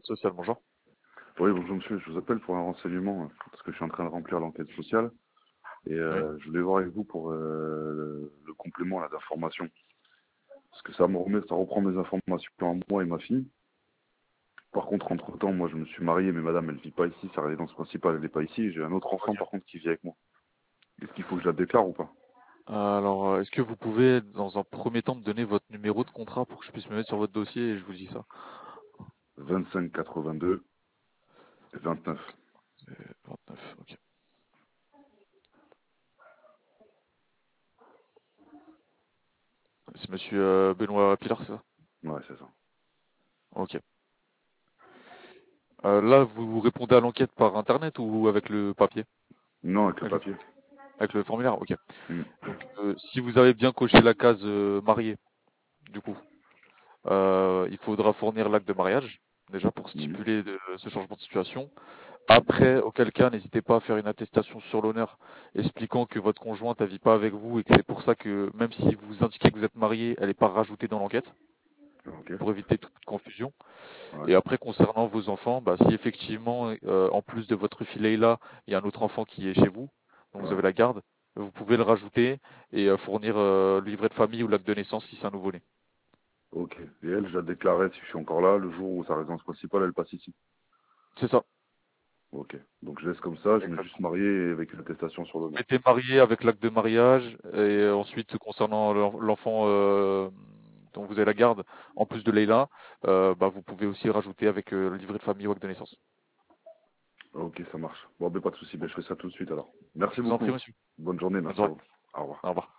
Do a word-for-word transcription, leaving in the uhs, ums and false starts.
sociale, bonjour. Oui, bonjour monsieur, je vous appelle pour un renseignement, euh, parce que je suis en train de remplir l'enquête sociale, et Oui. euh, je voulais voir avec vous pour euh, le complément là, d'information. Parce que ça me remet, ça reprend mes informations à moi et ma fille. Par contre, entre-temps, moi je me suis marié, mais madame, elle vit pas ici, sa résidence principale, elle n'est pas ici. J'ai un autre enfant, Ok. par contre, qui vit avec moi. Est-ce qu'il faut que je la déclare ou pas? Alors, euh, est-ce que vous pouvez, dans un premier temps, me donner votre numéro de contrat pour que je puisse me mettre sur votre dossier et je vous dis ça? vingt-cinq quatre-vingt-deux vingt-neuf. C'est vingt-neuf, ok. C'est monsieur euh, Benoît Pilar, c'est ça? Ouais, c'est ça. Ok. Euh, là, vous vous répondez à l'enquête par internet ou avec le papier? Non, avec le Avec le, papier. avec le formulaire, ok. Hmm. Donc, euh, si vous avez bien coché la case euh, marié, du coup, euh, il faudra fournir l'acte de mariage, déjà pour Mhm. stipuler de- ce changement de situation. Après, auquel cas, n'hésitez pas à faire une attestation sur l'honneur expliquant que votre conjointe ne vit pas avec vous et que c'est pour ça que même si vous indiquez que vous êtes marié, elle n'est pas rajoutée dans l'enquête Ok. pour éviter toute confusion. Ouais. Et après, concernant vos enfants, bah, si effectivement, euh, en plus de votre fille Leïla, il y a un autre enfant qui est chez vous, dont vous Ouais. avez la garde, vous pouvez le rajouter et euh, fournir euh, le livret de famille ou l'acte de naissance si c'est un nouveau-né. Ok. Et elle, je la déclarerai si je suis encore là, le jour où sa résidence principale, elle passe ici. C'est ça. Ok. Donc je laisse comme ça, je mets Exact. juste marié avec une attestation sur Vous l'honneur. mettez marié avec l'acte de mariage et euh, ensuite concernant l'en- l'enfant euh, dont vous avez la garde, en plus de Leïla, euh, bah, vous pouvez aussi rajouter avec euh, le livret de famille ou acte de naissance. Ok, ça marche. Bon, ben pas de souci, ben, je fais ça tout de suite alors. Merci Je vous en prie, beaucoup. monsieur. Bonne journée, Bonne merci à soirée. vous. Au revoir. Au revoir.